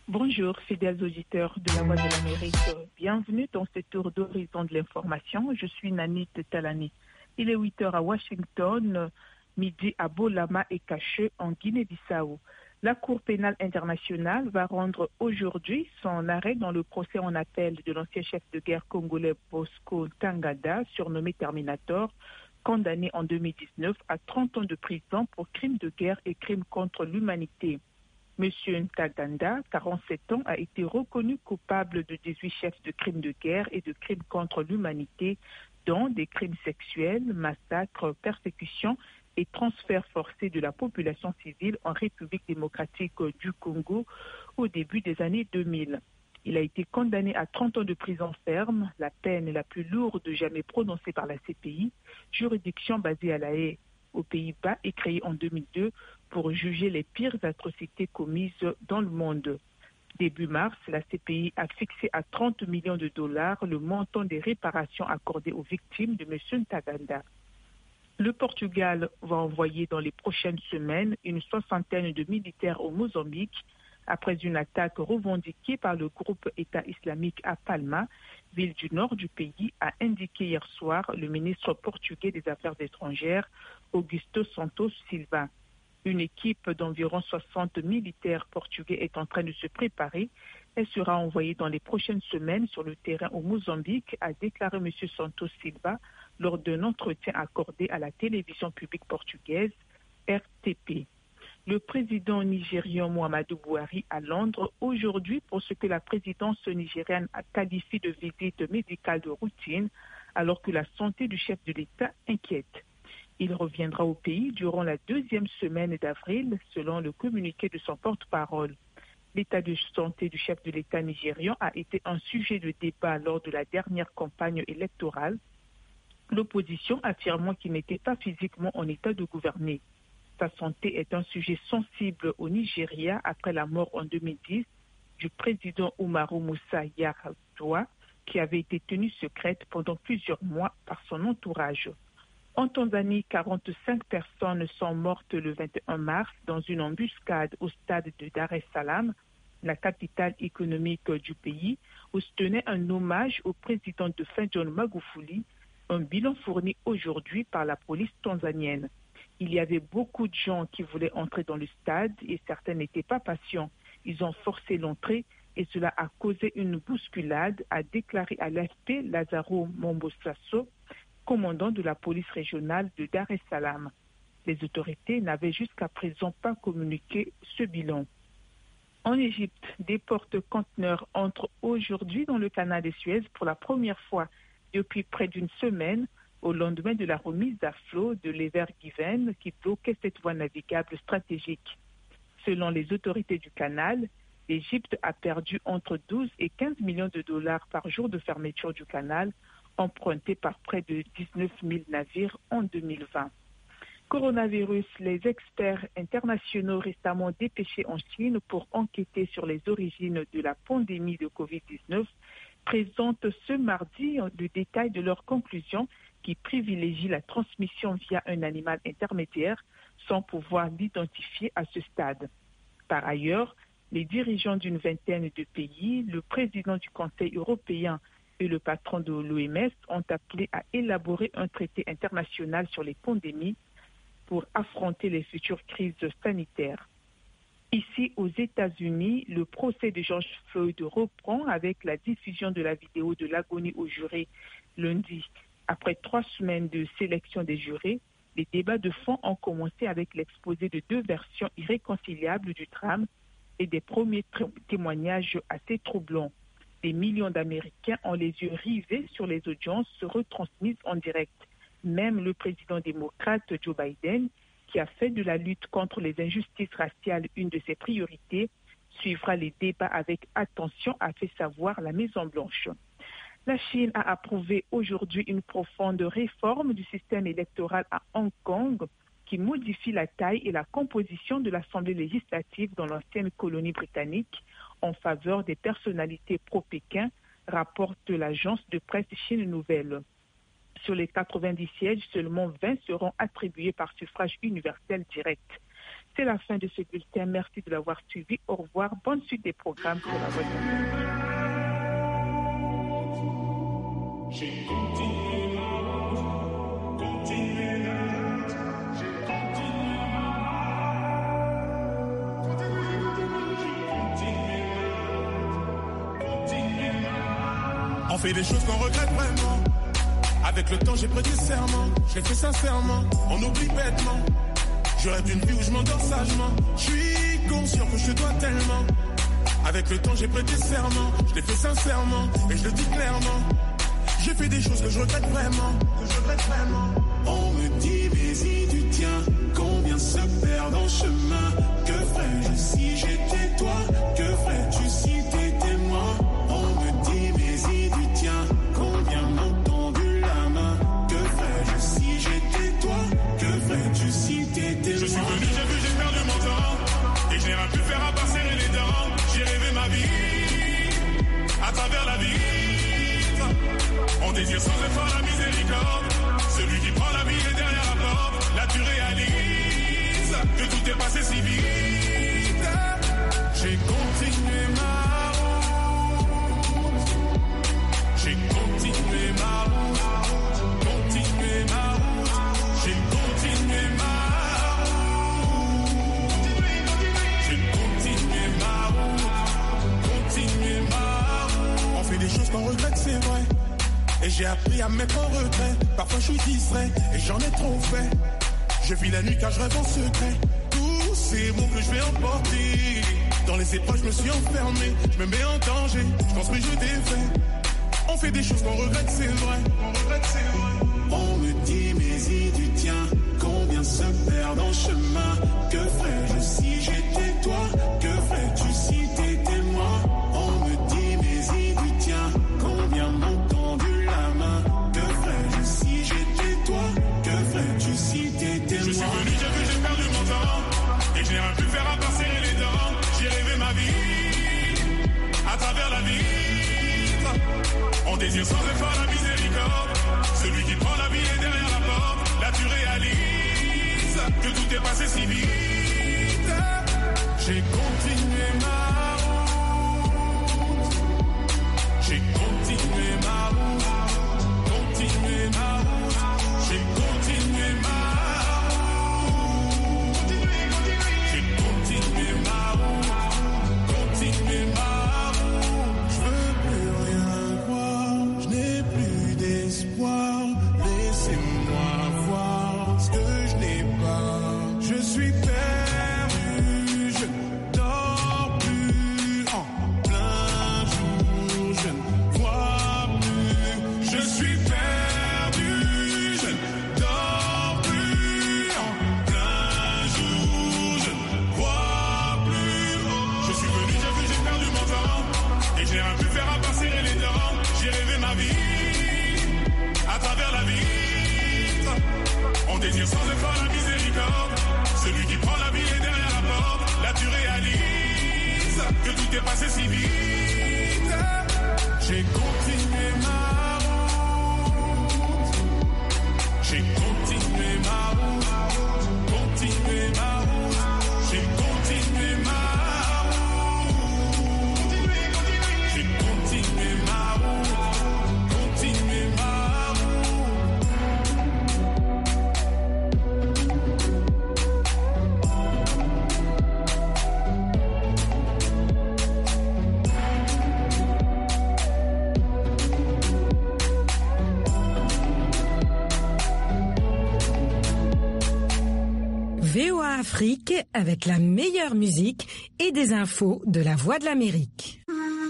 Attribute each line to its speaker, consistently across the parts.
Speaker 1: Bonjour, fidèles auditeurs de la Voix de l'Amérique. Bienvenue dans ce tour d'horizon de l'information. Je suis Nanit Talani. Il est 8 heures à Washington, midi à Bolama et Caché en Guinée-Bissau. La Cour pénale internationale va rendre aujourd'hui son arrêt dans le procès en appel de l'ancien chef de guerre congolais Bosco Ntaganda, surnommé Terminator, condamné en 2019 à 30 ans de prison pour crimes de guerre et crimes contre l'humanité. Monsieur Ntaganda, 47 ans, a été reconnu coupable de 18 chefs de crimes de guerre et de crimes contre l'humanité, dont des crimes sexuels, massacres, persécutions et transferts forcés de la population civile en République démocratique du Congo au début des années 2000. Il a été condamné à 30 ans de prison ferme, la peine la plus lourde jamais prononcée par la CPI, juridiction basée à La Haye, aux Pays-Bas et créée en 2002 pour juger les pires atrocités commises dans le monde. Début mars, la CPI a fixé à 30 millions de dollars le montant des réparations accordées aux victimes de M. Ntaganda. Le Portugal va envoyer dans les prochaines semaines une soixantaine de militaires au Mozambique après une attaque revendiquée par le groupe État islamique à Palma, ville du nord du pays, a indiqué hier soir le ministre portugais des Affaires étrangères, Augusto Santos Silva. Une équipe d'environ 60 militaires portugais est en train de se préparer. Elle sera envoyée dans les prochaines semaines sur le terrain au Mozambique, a déclaré M. Santos Silva lors d'un entretien accordé à la télévision publique portugaise, RTP. Le président nigérian Muhammadu Buhari à Londres aujourd'hui pour ce que la présidence nigériane a qualifié de visite médicale de routine, alors que la santé du chef de l'État inquiète. Il reviendra au pays durant la deuxième semaine d'avril, selon le communiqué de son porte-parole. L'état de santé du chef de l'État nigérian a été un sujet de débat lors de la dernière campagne électorale, l'opposition affirmant qu'il n'était pas physiquement en état de gouverner. Sa santé est un sujet sensible au Nigeria après la mort en 2010 du président Umaru Musa Yar'Adua, qui avait été tenue secrète pendant plusieurs mois par son entourage. En Tanzanie, 45 personnes sont mortes le 21 mars dans une embuscade au stade de Dar es Salaam, la capitale économique du pays, où se tenait un hommage au président de fin John Magufuli, un bilan fourni aujourd'hui par la police tanzanienne. Il y avait beaucoup de gens qui voulaient entrer dans le stade et certains n'étaient pas patients. Ils ont forcé l'entrée et cela a causé une bousculade, a déclaré à l'AFP Lazaro Mombosasso, commandant de la police régionale de Dar es Salaam. Les autorités n'avaient jusqu'à présent pas communiqué ce bilan. En Égypte, des porte-conteneurs entrent aujourd'hui dans le canal de Suez pour la première fois depuis près d'une semaine, au lendemain de la remise à flot de l'Ever Given qui bloquait cette voie navigable stratégique. Selon les autorités du canal, l'Égypte a perdu entre 12 et 15 millions de dollars par jour de fermeture du canal, emprunté par près de 19 000 navires en 2020. Coronavirus, les experts internationaux récemment dépêchés en Chine pour enquêter sur les origines de la pandémie de Covid-19 présentent ce mardi le détail de leurs conclusions qui privilégient la transmission via un animal intermédiaire sans pouvoir l'identifier à ce stade. Par ailleurs, les dirigeants d'une vingtaine de pays, le président du Conseil européen et le patron de l'OMS ont appelé à élaborer un traité international sur les pandémies pour affronter les futures crises sanitaires. Ici, aux États-Unis, le procès de George Floyd reprend avec la diffusion de la vidéo de l'agonie aux jurés lundi. Après 3 semaines de sélection des jurés, les débats de fond ont commencé avec l'exposé de 2 versions irréconciliables du drame et des premiers témoignages assez troublants. Des millions d'Américains ont les yeux rivés sur les audiences retransmises en direct. Même le président démocrate Joe Biden, qui a fait de la lutte contre les injustices raciales une de ses priorités, suivra les débats avec attention, a fait savoir la Maison-Blanche. La Chine a approuvé aujourd'hui une profonde réforme du système électoral à Hong Kong qui modifie la taille et la composition de l'Assemblée législative dans l'ancienne colonie britannique en faveur des personnalités pro-Pékin, rapporte l'agence de presse Chine Nouvelle. Sur les 90 sièges, seulement 20 seront attribués par suffrage universel direct. C'est la fin de ce bulletin. Merci de l'avoir suivi. Au revoir. Bonne suite des programmes pour la Voix de l'Amérique.
Speaker 2: On fait des choses qu'on regrette vraiment. Avec le temps j'ai prêté serment. Je l'ai fait sincèrement, on oublie bêtement. Je rêve d'une vie où je m'endors sagement. Je suis conscient que je te dois tellement. Avec le temps j'ai prêté serment. Je l'ai fait sincèrement et je le dis clairement. J'ai fait des choses que je regrette vraiment. On me dit mais si tu tiens, combien se perdent en chemin. Que ferais-je si j'étais toi? Que ferais-tu si t'étais moi? On me dit mais si tu tiens, combien m'ont tendu la main. Que ferais-je si j'étais toi? Que ferais-tu si t'étais moi? Je suis venu, j'ai vu, j'ai perdu mon temps. Et je n'ai rien pu faire à part serrer les dents. J'ai rêvé ma vie à travers la vie. On désire sans effort la miséricorde. Celui qui prend la vie est derrière la porte. Là tu réalises que tout est passé si vite. J'ai continué ma route. J'ai continué ma route. Continué ma route. J'ai continué ma route. J'ai continué ma route. Continué ma route. On fait des choses qu'on regrette, c'est vrai. Et j'ai appris à me mettre en retrait. Parfois je suis distrait et j'en ai trop fait. Je vis la nuit car je rêve en secret. Tous ces mots que je vais emporter. Dans les épreuves je me suis enfermé. Je me mets en danger, je construis, je défais. On fait des choses qu'on regrette, c'est vrai. On me dit mais si tu tiens, combien se perdent en chemin. Que ferais-je si j'étais toi? Que ferais-tu si t'étais moi? On me dit mais si tu tiens, combien m'ont tendu la main. Que ferais-je si j'étais toi? Que ferais-tu si t'étais moi? Je suis venu, j'ai vu, j'ai perdu mon temps. Et je n'ai rien pu faire à part serrer les dents. J'ai rêvé ma vie à travers la vie. On désire sans effort la miséricorde. Celui qui prend la vie est derrière la porte. Là tu réalises que tout est passé si vite. J'ai continué ma route. J'ai continué ma route. Continué ma route. J'ai continué ma route. J'ai continué ma route. Continué ma route. Je veux plus rien croire. Je n'ai plus d'espoir. Laissez-moi voir ce que je n'ai pas. Je suis perdu. Je ne dors plus en plein jour. Je ne vois plus. Je suis perdu. Je ne dors plus en plein jour. Je ne vois plus. Je suis venu, j'ai vu, j'ai perdu mon temps. Et j'ai rien pu faire à part serrer les dents. J'ai rêvé ma vie à travers la vie. On désire sans effort la miséricorde. Celui qui prend la vie est derrière la porte. Là tu réalises que tout est passé si vite. J'ai continué ma route. J'ai continué ma route. Continué ma route. J'ai continué ma route. J'ai continué ma route. Continué ma
Speaker 3: VOA Afrique avec la meilleure musique et des infos de la Voix de l'Amérique.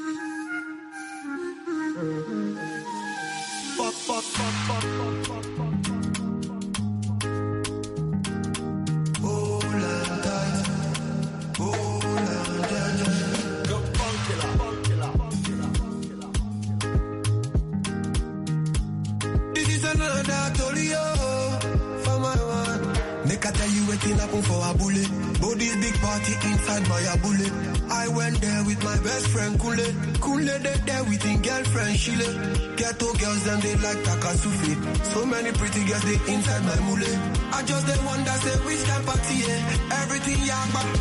Speaker 4: For a bullet, body big party inside my bullet. I went there with my best friend Kule. Kule there with his girlfriend Shile. Ghetto girls and they like Takasufi. So many pretty girls they inside my mule. I just the wonder say which can party, yeah. Everything young, but